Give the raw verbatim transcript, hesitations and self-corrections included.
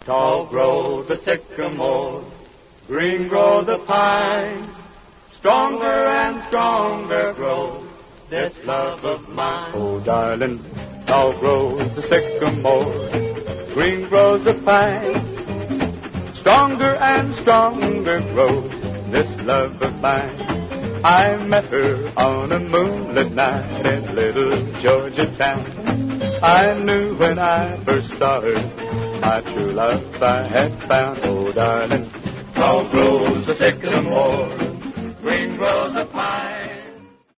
Tall grow the sycamore, green grow the pine, stronger and stronger grows this love of mine. Oh, darling, tall grows the sycamore, green grows the pine, stronger and stronger grows this love of mine. I met her on a moonlit night in little Georgia town. I knew when I first saw her, my true love I had found. Oh, darling, tall grows the sycamore,